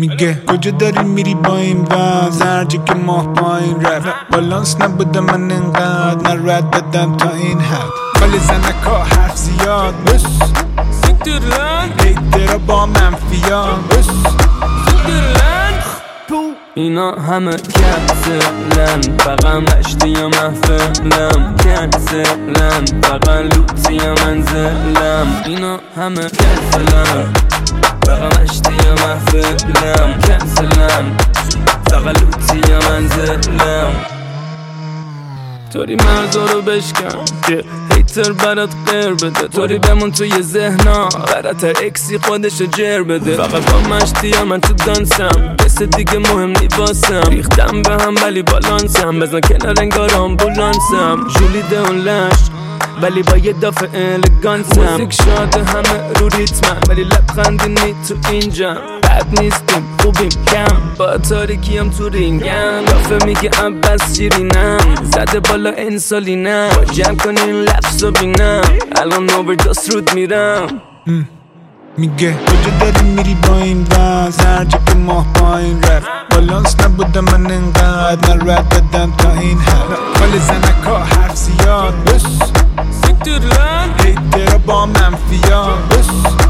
میگه کجا داری میری با این وضع هرجا که ماه پایین رفت بالانس نبودم من انقدر نه رد بدم تا این حد ولی زنکا حرف زیاد بس هیترا با منفیان بس اینا همه کنسلن فقط مشتی یا محفلم کنسلن فقط لوتی یا منزلم اینا همه کنسلن فقط مشتی یا محفلم کنسلن فقط لوتی یا منزلم طوری مرزا رو بشکن که هیتر برات غیر بده طوری بمون توی ذهنا براتر اکسی خودشو جر بده فقط با مشتی یا من تو دانسم کس دیگه مهم نیباسم ریختم به هم ولی بالانسم بزن کنار انگار آمبولانسم جولیده اون لش ولی با یه دافع الگانسم موزیک شاده همه رو ریتمن ولی لبخندی نی تو اینجا بد نیستیم خوبیم کم با تاریکیم تو رینگم دافع میگه عباس شیرینم زده بالا انسولینم با جمع کنین لفظ و بینم الان اووردوس رود میرم میگه کجا داری میری با این وضع هرجا که ماه پایین رفت بالانس نبودم من انقدر نه رد بدم تا این حد ولی زنکا حرف زیاد بس هیترا با منفیان بس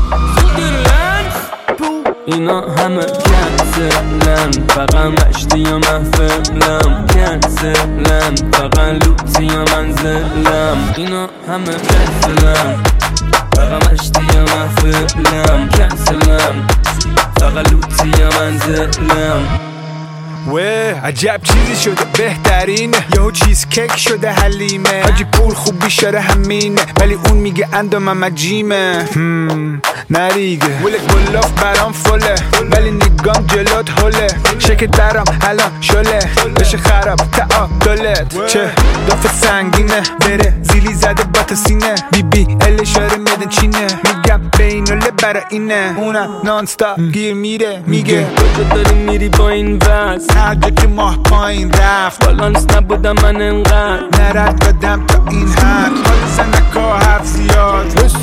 اینا همه کنسلن فقط مشتی یا محفلم کنسلن فقط لوتی یا منزلم اینا همه کنسلن فقط مشتی یا محفلم کنسلن فقط لوتی یا منزلم عجب چیزی شده بهترینه یهو چیز کیک شده حلیمه حاجی پول خوب بیشاره همینه ولی اون میگه اندامم عجیمه نریگه ولک بلاف برام فله ولی نگام جلوت هله شکل درام الان شله بشه خراب تعادلت چه دافه سنگینه بره زیلی زده با تا سینه بی ال اشاره میدن چینه میگم بینوله برا اینه اونم نانستا گیر میره میگه کجا داری میری با این وز هرجا که ماه پایین رفت بالانس نبودم من انقدر نرد بدم تا این حد حال زنکا حرف زیاد بس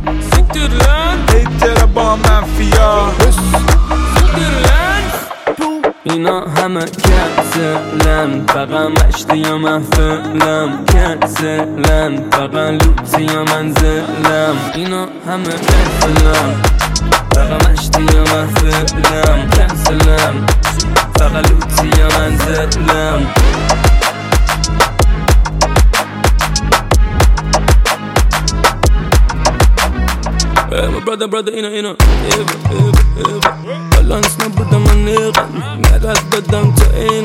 هیترا با منفیا بس اینا همه کنسلن فقط مشتی یا محفلم کنسلن فقط لوتی یا منزلم اینا همه کنسلن فقط مشتی یا محفلم کنسلن فقط لوتی یا منزلم brother اینا بالانس نبودم من نیغم نرد بدم تا این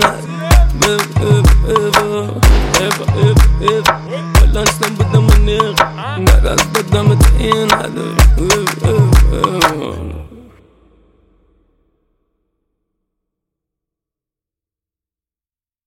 بالانس نبودم من نیغم نرد بدم تا این